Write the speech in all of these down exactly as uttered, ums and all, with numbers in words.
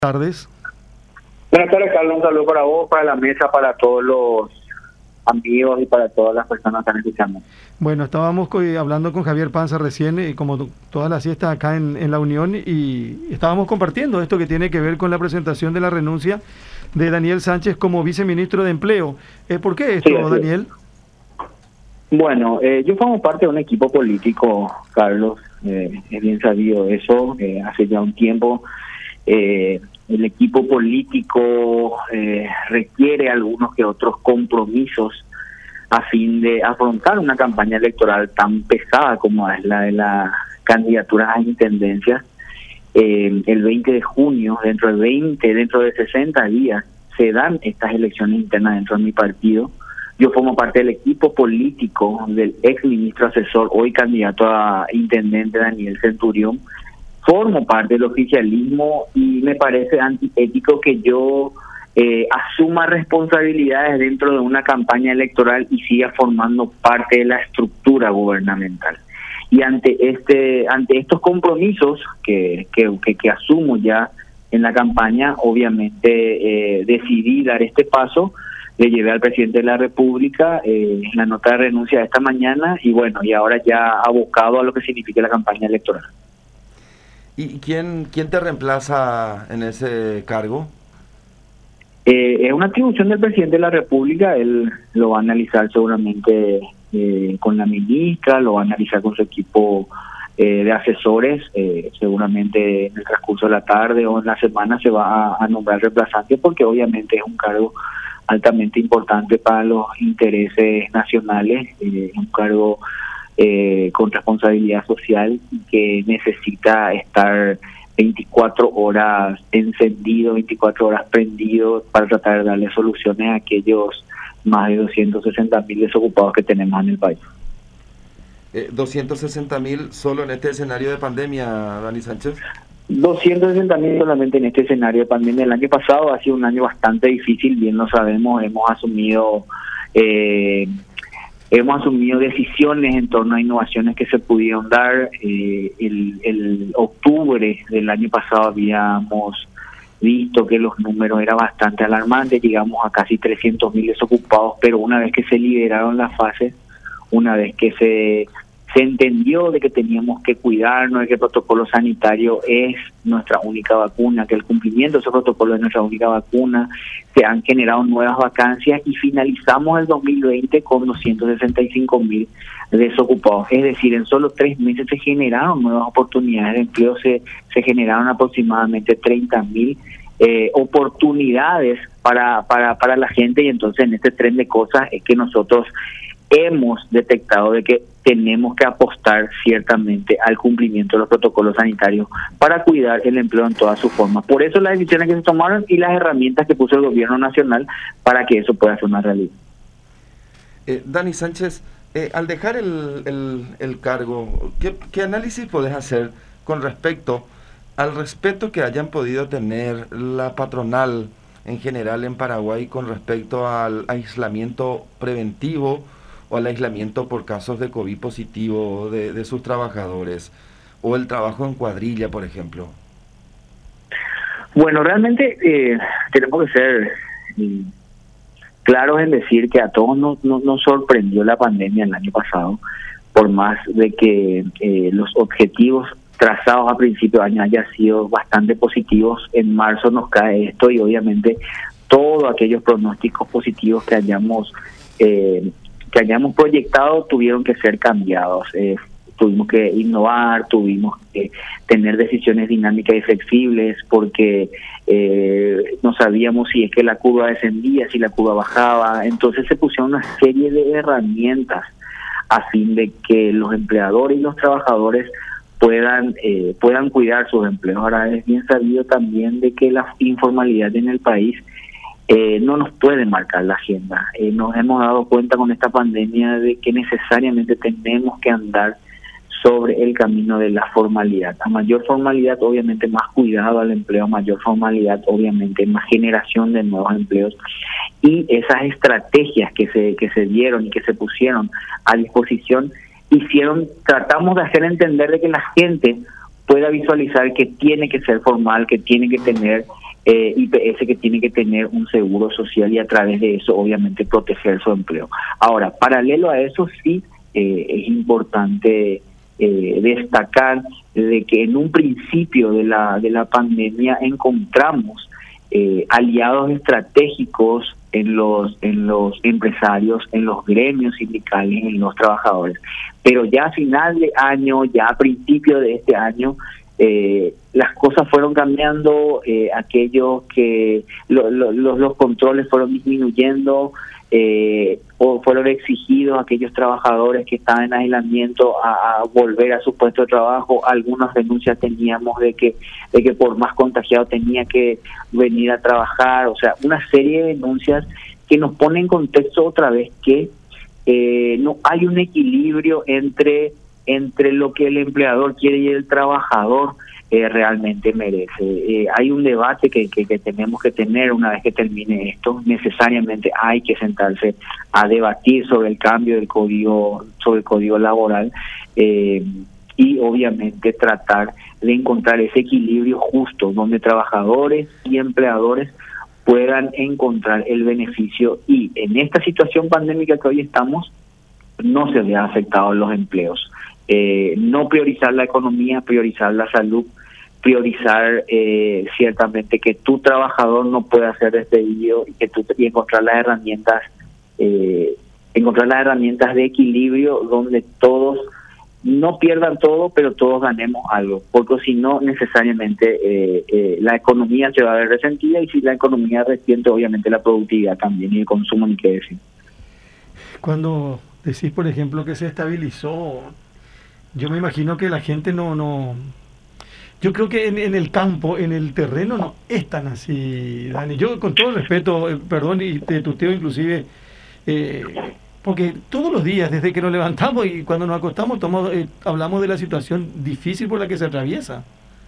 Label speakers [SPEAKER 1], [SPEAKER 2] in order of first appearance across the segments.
[SPEAKER 1] Tardes.
[SPEAKER 2] Buenas tardes, Carlos. Un saludo para vos, para la mesa, para todos los amigos y para todas las personas que están escuchando.
[SPEAKER 1] Bueno, estábamos co- hablando con Javier Panza recién, eh, como to- todas las siestas acá en, en la Unión, y estábamos compartiendo esto que tiene que ver con la presentación de la renuncia de Daniel Sánchez como viceministro de Empleo. Eh, ¿Por qué esto,
[SPEAKER 2] Sí, así es.
[SPEAKER 1] Daniel?
[SPEAKER 2] Bueno, eh, yo formo parte de un equipo político, Carlos. Eh, es bien sabido eso. Eh, hace ya un tiempo eh, el equipo político eh, requiere algunos que otros compromisos a fin de afrontar una campaña electoral tan pesada como es la de la candidatura a intendencias. Eh, el veinte de junio, dentro de veinte, dentro de sesenta días, se dan estas elecciones internas dentro de mi partido. Yo formo parte del equipo político del ex ministro asesor, hoy candidato a intendente Daniel Centurión. Formo parte del oficialismo y me parece antiético que yo eh, asuma responsabilidades dentro de una campaña electoral y siga formando parte de la estructura gubernamental. Y ante este ante estos compromisos que, que, que, que asumo ya en la campaña, obviamente eh, decidí dar este paso. Le llevé al presidente de la República eh, la nota de renuncia de esta mañana y bueno, y ahora ya abocado a lo que significa la campaña electoral.
[SPEAKER 3] ¿Y quién, quién te reemplaza en ese cargo?
[SPEAKER 2] Eh, es una atribución del presidente de la República. Él lo va a analizar seguramente eh, con la ministra, lo va a analizar con su equipo eh, de asesores. Eh, seguramente en el transcurso de la tarde o en la semana se va a, a nombrar reemplazante, porque obviamente es un cargo altamente importante para los intereses nacionales, eh, un cargo eh, con responsabilidad social que necesita estar veinticuatro horas encendido, veinticuatro horas prendido para tratar de darle soluciones a aquellos más de doscientos sesenta mil desocupados que tenemos en el país.
[SPEAKER 3] Eh, ¿doscientos sesenta mil solo en este escenario de pandemia, Dani Sánchez?
[SPEAKER 2] doscientos sesenta mil solamente en este escenario de pandemia. El año pasado ha sido un año bastante difícil, bien lo sabemos. Hemos asumido eh, hemos asumido decisiones en torno a innovaciones que se pudieron dar. Eh, el, el octubre del año pasado habíamos visto que los números eran bastante alarmantes, llegamos a casi trescientos mil desocupados, pero una vez que se liberaron las fases, una vez que se se entendió de que teníamos que cuidarnos, de que el protocolo sanitario es nuestra única vacuna, que el cumplimiento de ese protocolo es nuestra única vacuna, se han generado nuevas vacancias y finalizamos el dos mil veinte con doscientos sesenta y cinco mil desocupados. Es decir, en solo tres meses se generaron nuevas oportunidades de empleo, se, se generaron aproximadamente treinta mil eh, oportunidades para, para, para la gente, y entonces en este tren de cosas es que nosotros hemos detectado de que tenemos que apostar ciertamente al cumplimiento de los protocolos sanitarios para cuidar el empleo en todas sus formas. Por eso las decisiones que se tomaron y las herramientas que puso el gobierno nacional para que eso pueda ser una realidad.
[SPEAKER 3] Eh, Dani Sánchez, eh, al dejar el, el, el cargo, ¿qué, ¿qué análisis podés hacer con respecto al respeto que hayan podido tener la patronal en general en Paraguay con respecto al aislamiento preventivo o al aislamiento por casos de COVID positivo de, de sus trabajadores, o el trabajo en cuadrilla, por ejemplo?
[SPEAKER 2] Bueno, realmente eh, tenemos que ser eh, claros en decir que a todos nos, nos, nos sorprendió la pandemia el año pasado, por más de que eh, los objetivos trazados a principio de año hayan sido bastante positivos. En marzo nos cae esto y obviamente todos aquellos pronósticos positivos que hayamos eh, que hayamos proyectado tuvieron que ser cambiados. Eh, tuvimos que innovar, tuvimos que tener decisiones dinámicas y flexibles, porque eh, no sabíamos si es que la curva descendía, si la curva bajaba. Entonces se pusieron una serie de herramientas a fin de que los empleadores y los trabajadores puedan eh, puedan cuidar sus empleos. Ahora es bien sabido también de que la informalidad en el país Eh, no nos puede marcar la agenda. Eh, nos hemos dado cuenta con esta pandemia de que necesariamente tenemos que andar sobre el camino de la formalidad. A mayor formalidad, obviamente, más cuidado al empleo, mayor formalidad, obviamente, más generación de nuevos empleos. Y esas estrategias que se, que se dieron y que se pusieron a disposición, hicieron, tratamos de hacer entender de que la gente pueda visualizar que tiene que ser formal, que tiene que tener eh, I P S que tiene que tener un seguro social y a través de eso obviamente proteger su empleo. Ahora, paralelo a eso sí eh, es importante eh, destacar de que en un principio de la, de la pandemia encontramos eh, aliados estratégicos en los en los empresarios, en los gremios sindicales, en los trabajadores. Pero ya a final de año, ya a principio de este año, eh, las cosas fueron cambiando, eh, aquellos que lo, lo, los, los controles fueron disminuyendo, eh, o fueron exigidos a aquellos trabajadores que estaban en aislamiento a, a volver a su puesto de trabajo. Algunas denuncias teníamos de que de que por más contagiado tenía que venir a trabajar, o sea, una serie de denuncias que nos ponen en contexto otra vez que eh, no hay un equilibrio entre entre lo que el empleador quiere y el trabajador eh, realmente merece. Eh, hay un debate que, que, que tenemos que tener una vez que termine esto. Necesariamente hay que sentarse a debatir sobre el cambio del código, sobre el código laboral, eh, y obviamente tratar de encontrar ese equilibrio justo donde trabajadores y empleadores puedan encontrar el beneficio, y en esta situación pandémica que hoy estamos no se vea afectado los empleos. Eh, no priorizar la economía, priorizar la salud, priorizar eh, ciertamente que tu trabajador no pueda ser despedido y que tú y encontrar las herramientas, eh, encontrar las herramientas de equilibrio donde todos no pierdan todo, pero todos ganemos algo, porque si no necesariamente eh, eh, la economía se va a ver resentida, y si la economía resiente obviamente la productividad también y el consumo, ni qué decir.
[SPEAKER 1] Cuando decís, por ejemplo, que se estabilizó, yo me imagino que la gente no, no, yo creo que en, en el campo, en el terreno no es tan así, Dani. Yo con todo el respeto, eh, perdón, y te tuteo inclusive, eh, porque todos los días, desde que nos levantamos y cuando nos acostamos, tomamos, eh, hablamos de la situación difícil por la que se atraviesa.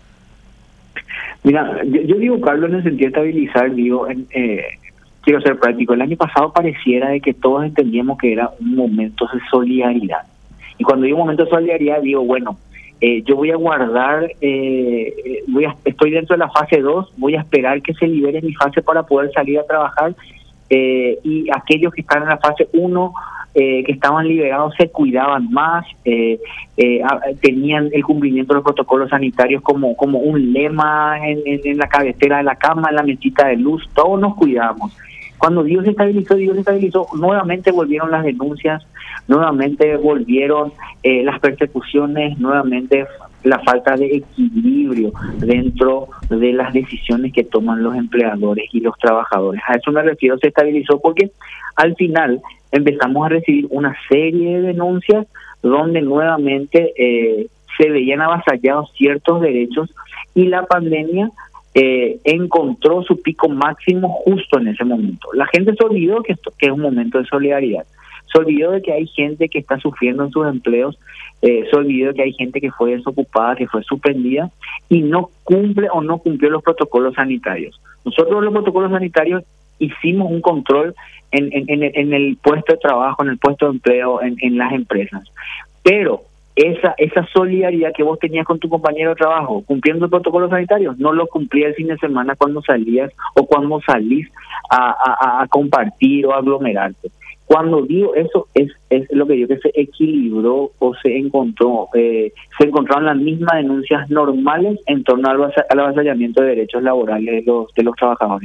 [SPEAKER 2] Mira, yo, yo digo, Carlos, en el sentido de estabilizar, digo, en, eh, quiero ser práctico, el año pasado pareciera de que todos entendíamos que era un momento de solidaridad. Y cuando digo momento de solidaridad, digo, bueno, eh, yo voy a guardar, eh, voy a, estoy dentro de la fase dos, voy a esperar que se libere mi fase para poder salir a trabajar, eh, y aquellos que están en la fase uno, eh, que estaban liberados, se cuidaban más, eh, eh, tenían el cumplimiento de los protocolos sanitarios como, como un lema en, en, en la cabecera de la cama, en la mesita de luz, todos nos cuidamos. Cuando Dios estabilizó, Dios estabilizó, nuevamente volvieron las denuncias, nuevamente volvieron eh, las persecuciones, nuevamente la falta de equilibrio dentro de las decisiones que toman los empleadores y los trabajadores. A eso me refiero, se estabilizó porque al final empezamos a recibir una serie de denuncias donde nuevamente eh, se veían avasallados ciertos derechos, y la pandemia Eh, encontró su pico máximo justo en ese momento. La gente se olvidó que, esto, que es un momento de solidaridad, se olvidó de que hay gente que está sufriendo en sus empleos, eh, se olvidó de que hay gente que fue desocupada, que fue suspendida y no cumple o no cumplió los protocolos sanitarios. Nosotros los protocolos sanitarios hicimos un control en, en, en, el, en el puesto de trabajo, en el puesto de empleo, en, en las empresas, pero esa esa solidaridad que vos tenías con tu compañero de trabajo cumpliendo el protocolo sanitario, no lo cumplía el fin de semana cuando salías o cuando salís a, a, a compartir o a aglomerarte. Cuando digo eso, es es lo que digo, que se equilibró o se encontró, eh, se encontraron las mismas denuncias normales en torno al, al avasallamiento de derechos laborales de los, de los trabajadores.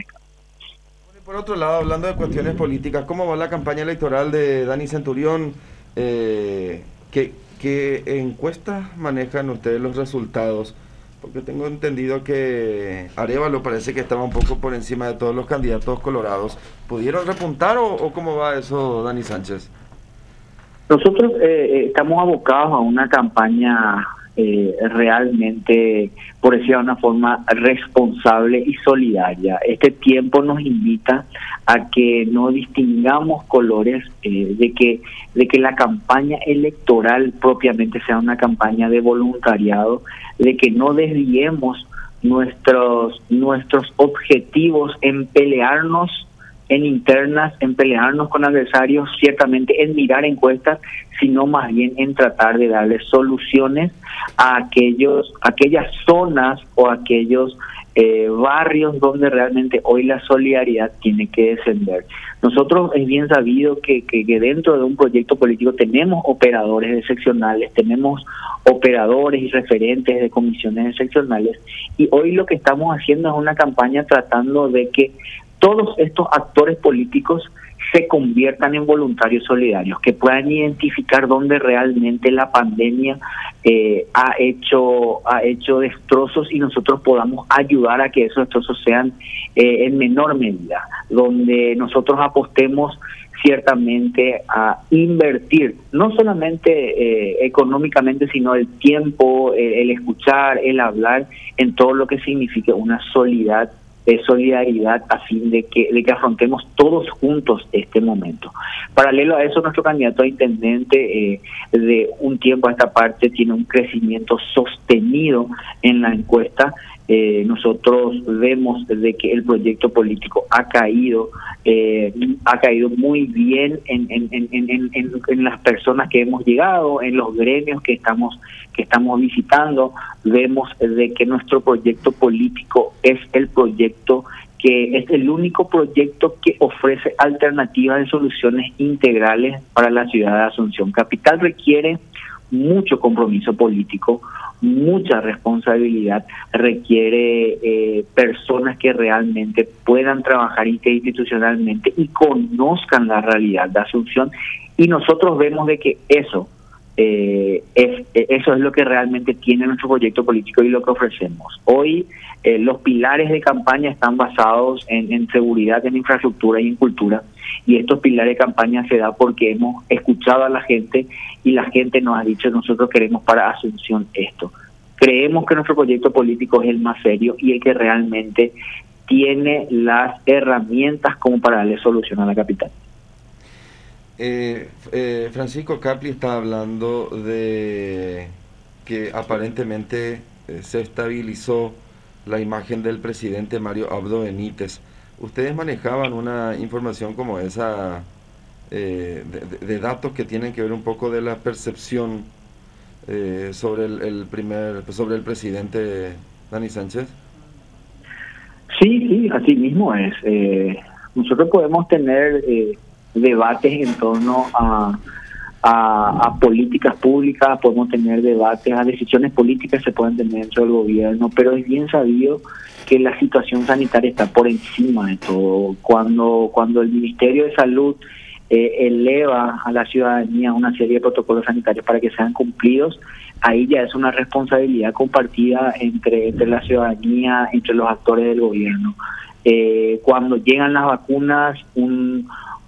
[SPEAKER 3] Por otro lado, hablando de cuestiones políticas, ¿cómo va la campaña electoral de Dani Centurión? Eh, ¿qué, ¿Qué encuestas manejan ustedes los resultados? Porque tengo entendido que Arévalo parece que estaba un poco por encima de todos los candidatos colorados. ¿Pudieron repuntar o, o cómo va eso, Dani Sánchez?
[SPEAKER 2] Nosotros eh, estamos abocados a una campaña eh, realmente, por decirlo de una forma, responsable y solidaria. Este tiempo nos invita a que no distingamos colores, eh, de que de que la campaña electoral propiamente sea una campaña de voluntariado, de que no desviemos nuestros nuestros objetivos en pelearnos en internas, en pelearnos con adversarios, ciertamente en mirar encuestas, sino más bien en tratar de darle soluciones a aquellos aquellas zonas o aquellos eh, barrios donde realmente hoy la solidaridad tiene que descender. Nosotros es bien sabido que, que, que dentro de un proyecto político tenemos operadores de seccionales, tenemos operadores y referentes de comisiones de seccionales, y hoy lo que estamos haciendo es una campaña tratando de que todos estos actores políticos se conviertan en voluntarios solidarios, que puedan identificar dónde realmente la pandemia eh, ha hecho ha hecho destrozos y nosotros podamos ayudar a que esos destrozos sean eh, en menor medida, donde nosotros apostemos ciertamente a invertir, no solamente eh, económicamente, sino el tiempo, eh, el escuchar, el hablar, en todo lo que signifique una solidaridad de solidaridad a fin de que, de que afrontemos todos juntos este momento. Paralelo a eso, nuestro candidato a intendente eh, de un tiempo a esta parte tiene un crecimiento sostenido en la encuesta. Eh, nosotros vemos de que el proyecto político ha caído, eh, ha caído muy bien en, en, en, en, en, en las personas que hemos llegado, en los gremios que estamos que estamos visitando. Vemos de que nuestro proyecto político es el proyecto que es el único proyecto que ofrece alternativas de soluciones integrales para la ciudad de Asunción. Capital requiere mucho compromiso político, mucha responsabilidad, requiere eh, personas que realmente puedan trabajar interinstitucionalmente y conozcan la realidad de Asunción, y nosotros vemos de que eso eh, es eso es lo que realmente tiene nuestro proyecto político y lo que ofrecemos. Hoy eh, los pilares de campaña están basados en, en seguridad, en infraestructura y en cultura, y estos pilares de campaña se da porque hemos escuchado a la gente y la gente nos ha dicho: nosotros queremos para Asunción esto. Creemos que nuestro proyecto político es el más serio y el que realmente tiene las herramientas como para darle solución a la capital.
[SPEAKER 3] Eh, eh, Francisco Capli está hablando de que aparentemente eh, se estabilizó la imagen del presidente Mario Abdo Benítez. ¿Ustedes manejaban una información como esa, eh, de, de datos que tienen que ver un poco de la percepción eh, sobre el, el primer sobre el presidente Dani Sánchez?
[SPEAKER 2] Sí, sí, así mismo es. Eh, nosotros podemos tener eh, debates en torno a, a, a políticas públicas, podemos tener debates, a decisiones políticas se pueden tener dentro del gobierno, pero es bien sabido que la situación sanitaria está por encima de todo. Cuando, cuando el Ministerio de Salud eh, eleva a la ciudadanía una serie de protocolos sanitarios para que sean cumplidos, ahí ya es una responsabilidad compartida entre, entre la ciudadanía, entre los actores del gobierno. Eh, cuando llegan las vacunas, un,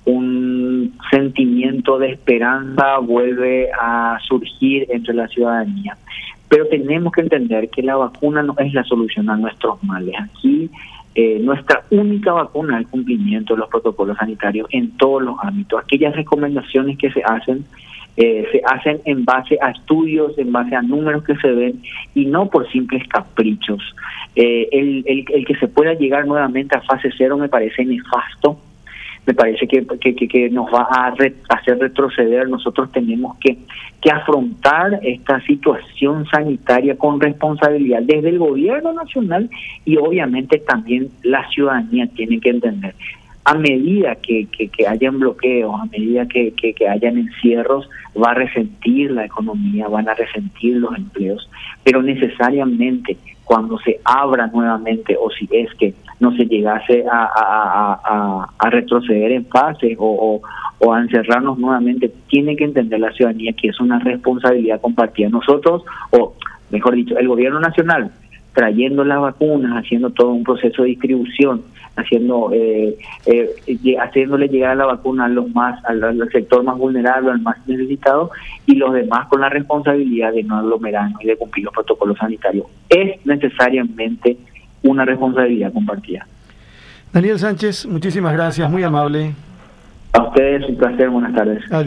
[SPEAKER 2] un sentimiento de esperanza vuelve a surgir entre la ciudadanía. Pero tenemos que entender que la vacuna no es la solución a nuestros males. Aquí eh, nuestra única vacuna es el cumplimiento de los protocolos sanitarios en todos los ámbitos. Aquellas recomendaciones que se hacen, eh, se hacen en base a estudios, en base a números que se ven y no por simples caprichos. Eh, el, el, el que se pueda llegar nuevamente a fase cero me parece nefasto. Me parece que, que, que nos va a re, hacer retroceder. Nosotros tenemos que, que afrontar esta situación sanitaria con responsabilidad desde el gobierno nacional, y obviamente también la ciudadanía tiene que entender. A medida que, que, que hayan bloqueos, a medida que, que, que hayan encierros, va a resentir la economía, van a resentir los empleos, pero necesariamente cuando se abra nuevamente, o si es que no se llegase a, a, a, a retroceder en fase o, o, o a encerrarnos nuevamente, tiene que entender la ciudadanía que es una responsabilidad compartida. Nosotros, o mejor dicho, el gobierno nacional, trayendo las vacunas, haciendo todo un proceso de distribución, haciendo eh, eh, haciéndole llegar la vacuna a los más al, al sector más vulnerable, al más necesitado, y los demás con la responsabilidad de no aglomerarnos y de cumplir los protocolos sanitarios. Es necesariamente una responsabilidad compartida.
[SPEAKER 1] Daniel Sánchez, muchísimas gracias, muy amable.
[SPEAKER 2] A ustedes un placer, buenas tardes. Adiós.